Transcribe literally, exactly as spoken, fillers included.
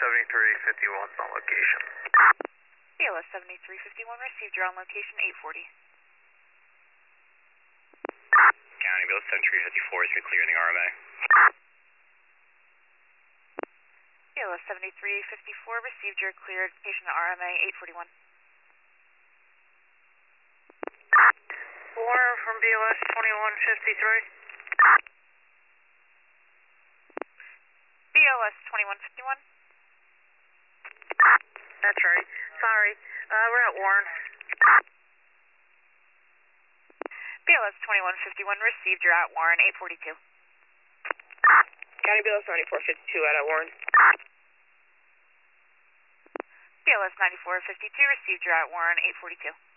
seventy-three fifty-one on location. B L S seventy-three fifty-one received. You're on location eight forty. County, B L S seventy-three fifty-four is clearing the R M A. B L S seventy-three fifty-four received. You're cleared. Location R M A eight forty-one. Warner from B L S twenty-one fifty-three. B L S twenty-one fifty-one. That's right. Sorry. Uh, we're at Warren. B L S twenty-one fifty-one received. You're at Warren eight forty-two. County B L S ninety-four fifty-two out at Warren. B L S ninety-four fifty-two received. You're at Warren eight forty-two.